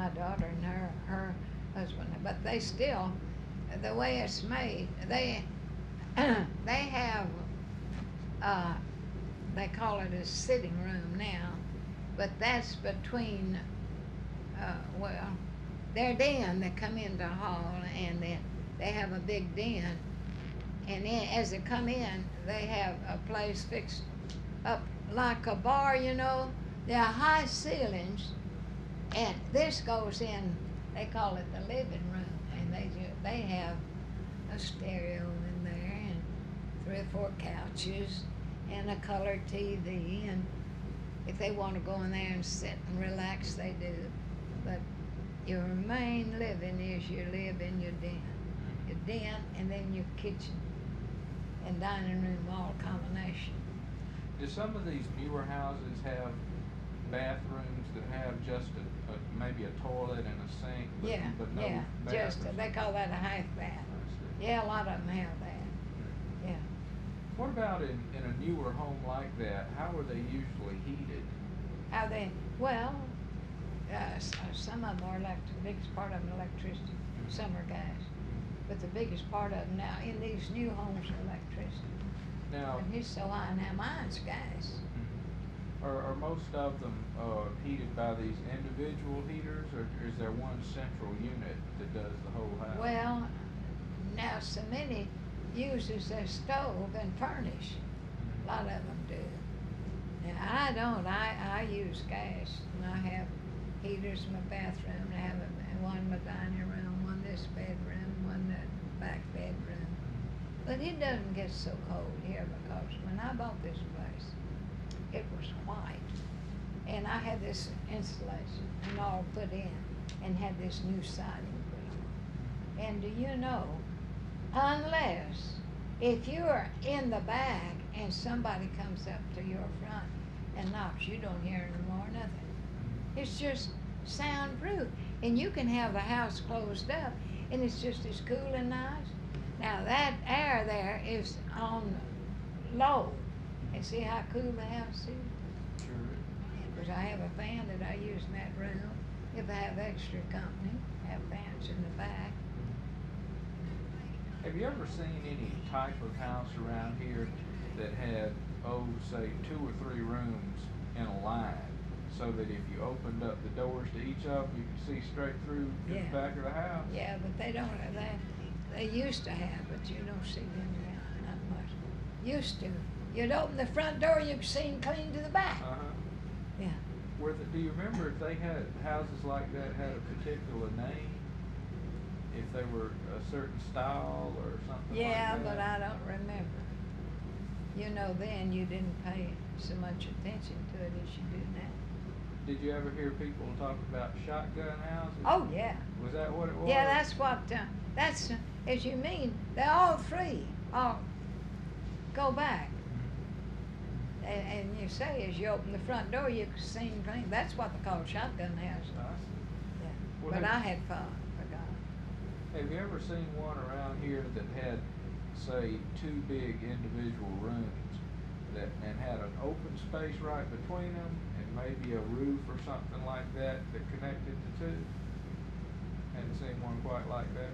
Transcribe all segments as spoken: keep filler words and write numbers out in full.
my daughter and her her husband, but they still, the way it's made, they they have, uh, they call it a sitting room now, but that's between, uh, well, their den, they come into the hall and then they have a big den, and then as they come in, they have a place fixed up like a bar, you know. There are high ceilings, and this goes in, they call it the living room, and they ju- they have a stereo in there and three or four couches and a color T V, and if they want to go in there and sit and relax, they do. But your main living is you live in your den, your den, and then your kitchen and dining room all combination. Do some of these newer houses have bathrooms that have just a, a maybe a toilet and a sink, but, Yeah, but no yeah, just, bathrooms? they call that a half bath. I see. Yeah, a lot of them have that, yeah. What about in, in a newer home like that? How are they usually heated? How they, well, uh, s- uh, some of them are electric, the biggest part of them electricity, some are gas. But the biggest part of them now in these new homes are electricity. Now, And it's so high now, mine's gas. are, are most of them uh, heated by these individual heaters, or is there one central unit that does the whole house? Well, now so many uses their stove and furnish. A lot of them do. Now I don't. I, I use gas, and I have heaters in my bathroom. I have a, one in my dining room, one this bedroom, one the back bedroom. But it doesn't get so cold here because when I bought this place, it was white, and I had this insulation and all put in, and had this new siding put on. And do you know, unless if you're in the back and somebody comes up to your front and knocks, you don't hear no more nothing. It's just soundproof, and you can have the house closed up, and it's just as cool and nice. Now that air there is on low, and see how cool the house is? Sure. Because I have a fan that I use in that room. If I have extra company, I have fans in the back. Have you ever seen any type of house around here that had, oh, say, two or three rooms in a line, so that if you opened up the doors to each of them, you could see straight through to Yeah. the back of the house? Yeah, but they don't, they, they used to have, but you don't see them now, not much. Used to. You'd open the front door, you could see them clean to the back. Uh-huh. Yeah. Were the, do you remember if they had houses like that had a particular name? If they were a certain style or something Yeah, like that? but I don't remember. You know, then you didn't pay so much attention to it as you do now. Did you ever hear people talk about shotgun houses? Oh, yeah. Was that what it was? Yeah, that's what, uh, that's, uh, as you mean, they're all three, all go back. And, and you say, as you open the front door, you can see them clean. That's what they call shotgun houses. I see. Yeah. Well, But have- I had fun, forgot. Have you ever seen one around here that had, say, two big individual rooms that and had an open space right between them and maybe a roof or something like that that connected the two? Hadn't seen one quite like that.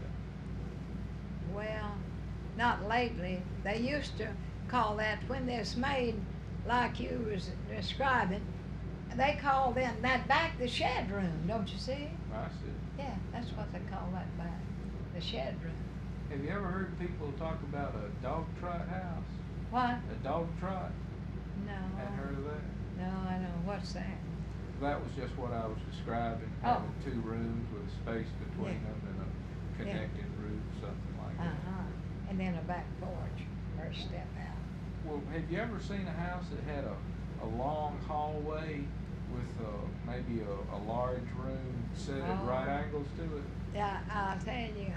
Well, not lately. They used to call that, when this made like you was describing, they call then that back the shed room, don't you see? I see. Yeah, that's what they call that back, the shed room. Have you ever heard people talk about a dog trot house? What? A dog trot? No. Hadn't heard of that? No, I don't. What's that? That was just what I was describing, Oh. having two rooms with space between Yeah. them and a connecting roof, something like that. Uh-huh. And then a back porch or a step out. Well, have you ever seen a house that had a, a long hallway with uh, maybe a, a large room set at Oh. right angles to it? Yeah, I'll tell you,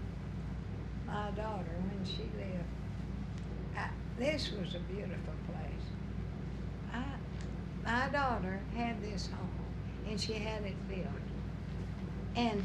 my daughter, when she lived, I, this was a beautiful place. I, my daughter had this home, and she had it built. And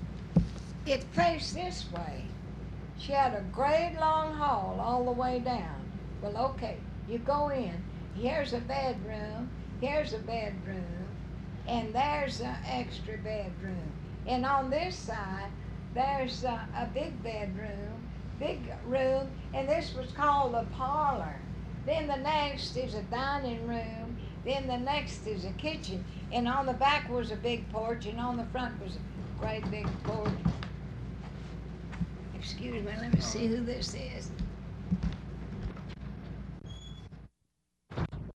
it faced this way. She had a great long hall all the way down. Well, okay, you go in, here's a bedroom, here's a bedroom, and there's an extra bedroom. And on this side, there's a, a big bedroom, big room, and this was called the parlor. Then the next is a dining room, then the next is a kitchen, and on the back was a big porch, and on the front was a great big porch. Excuse me, let me see who this is.